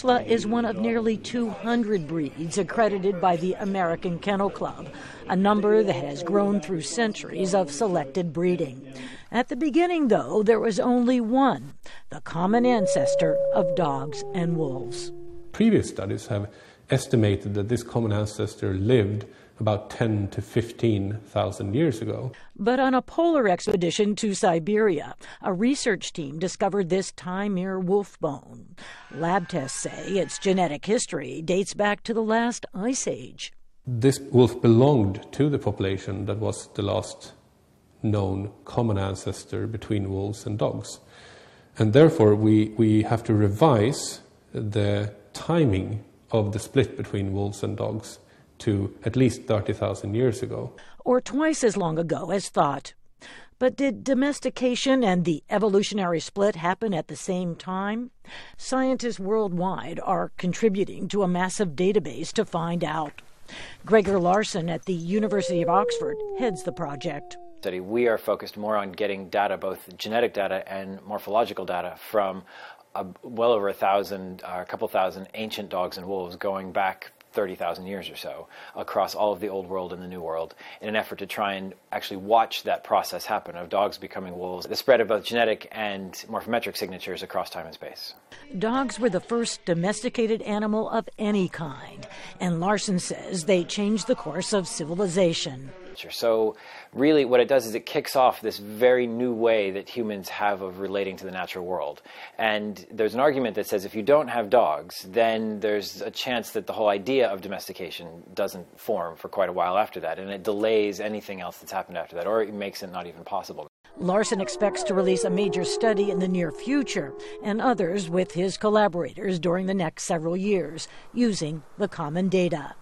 Vizsla is one of nearly 200 breeds accredited by the American Kennel Club, a number that has grown through centuries of selected breeding. At the beginning, though, there was only one, the common ancestor of dogs and wolves. Previous studies have estimated that this common ancestor lived about 10 to 15,000 years ago. But on a polar expedition to Siberia, a research team discovered this Taimyr wolf bone. Lab tests say its genetic history dates back to the last ice age. This wolf belonged to the population that was the last known common ancestor between wolves and dogs. And therefore we have to revise the timing of the split between wolves and dogs to at least 30,000 years ago. Or twice as long ago as thought. But did domestication and the evolutionary split happen at the same time? Scientists worldwide are contributing to a massive database to find out. Gregor Larson at the University of Oxford heads the project. We are focused more on getting data, both genetic data and morphological data, from well over a couple thousand ancient dogs and wolves going back 30,000 years or so across all of the old world and the new world, in an effort to try and actually watch that process happen of dogs becoming wolves, the spread of both genetic and morphometric signatures across time and space. Dogs were the first domesticated animal of any kind, and Larson says they changed the course of civilization. So really what it does is it kicks off this very new way that humans have of relating to the natural world. And there's an argument that says if you don't have dogs, then there's a chance that the whole idea of domestication doesn't form for quite a while after that, and it delays anything else that's happened after that, or it makes it not even possible. Larson expects to release a major study in the near future, and others with his collaborators during the next several years, using the common data.